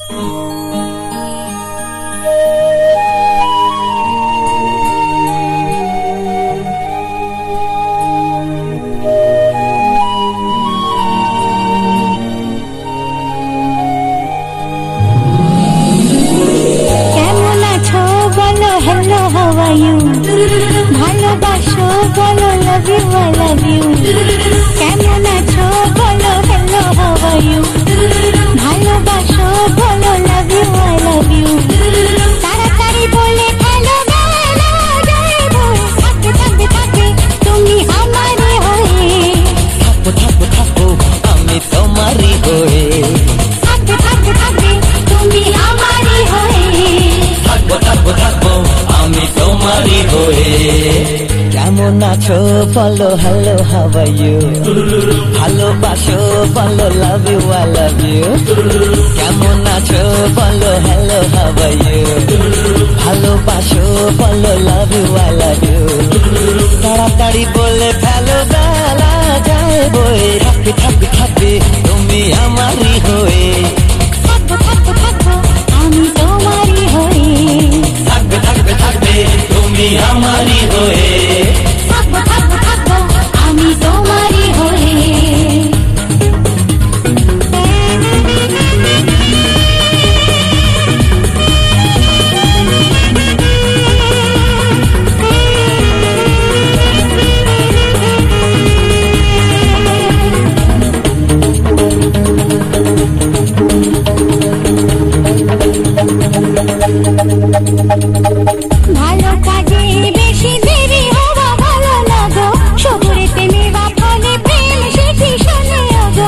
ভালোবাসো বলো love you I love you কেমন আছো বলো হ্যালো হাউ আর ইউ ভালোবাসো বলো love you I love you তাড়াতাড়ি বলে ফেলো বেলা যায় ভোর থাকতে থাকতে থাকতে তুমি আমারই হয়ে থাকবো থাকবো থাকবো আমি তোমারই হয়ে থাকতে থাকতে থাকতে তুমি আমারই হয়ে থাকবো থাকবো থাকবো আমি তোমারই হয়ে কেমন আছো বলো হ্যালো হাউ আর ইউ ভালোবাসো বলো love you I love you কেমন আছো বলো হ্যালো হাউ আর ইউ ভালোবাসো বলো love you I love you তাড়াতাড়ি বলে ফেলো বেলা যায় বয়ে থাকবে থাকবে থাকবে তুমি আমারই হয়ে থাকবো থাকবো থাকবো আমি তোমারই হয়ে থাকবে থাকবে থাকবে তুমি আমারই হয়ে থাকবো থাকবো থাকবো আমি তোমারই হয়ে ভালো কাজে বেশি দেরি হওয়া ভালো না গো সবুরেতে মেওয়া ফলে প্রেম শিখি শোনে গো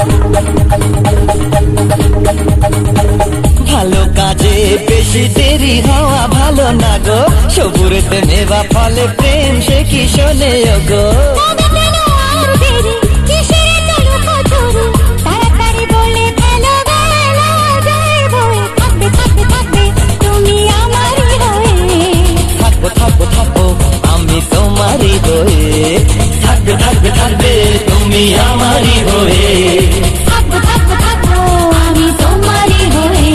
ভালো কাজে বেশি দেরি হওয়া ভালো না গো সবুরেতে মেওয়া ফলে প্রেম সে কি শোনে গো তবে কেন আর দেরি কিসের চলো কচুরি তাড়াতাড়ি বলে ফেলো বেলা যায় বয়ে থাকবে থাকবে থাকবে তুমি আমারই হয়ে থাকবো থাকবো থাকবো আমি তোমারই হয়ে থাকবে থাকবে থাকবে তুমি আমারই হয়ে থাকবো থাকবো থাকবো আমি তোমারই হয়ে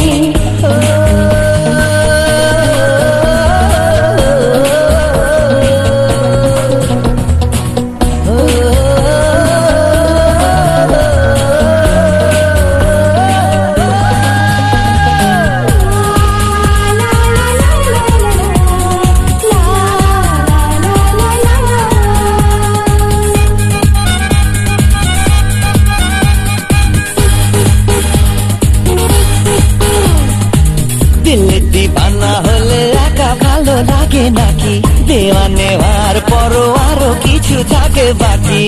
দিল দিবানা হলে একা ভালো লাগে নাকি দেওয়া নেওয়ার পরও আরো কিছু থাকে বাকি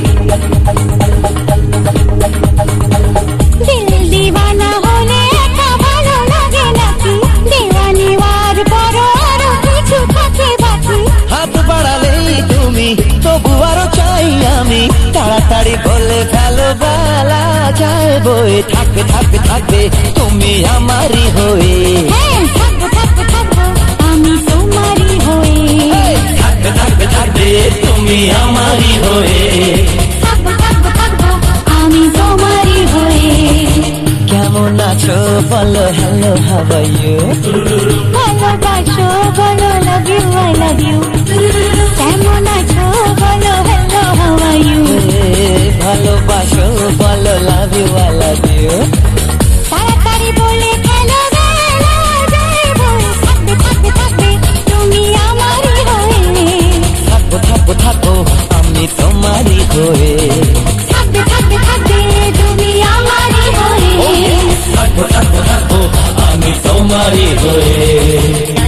দিল দিওয়ানা হলে একা ভালো লাগে নাকি দেওয়ানিওয়ার বড় আরো কিছু থাকে বাকি হাত বাড়ালেই তুমি তবু আরো চাই আমি তাড়াতাড়ি বলে ফেলো বেলা যায় বয়ে থাকবে থাকবে থাকবে তুমি আমারই হয়ে হ্যাঁ থাকবো থাকবো থাকবো আমি তোমারই হয়ে থাকবে থাকবে থাকবে তুমি আমারই হয়ে থাকবো থাকবো থাকবো আমি তোমারই হয়ে কেমন আছো বলো হ্যালো হাউ আর ইউ ভালোবাসো বলো love you I love you কেমন আছো বলো হ্যালো হাউ আর ইউ ভালোবাসো বলো love you I love you তাড়াতাড়ি বলে ফেলো বেলা যায় বয়ে থাকবে থাকবে থাকবে তুমি আমারই হয়ে থাকবো থাকবো থাকবো আমি তোমারই হয়ে থাকবে থাকবে থাকবে তুমি আমারই হয়ে থাকবো থাকবো থাকবো আমি তোমারই হয়ে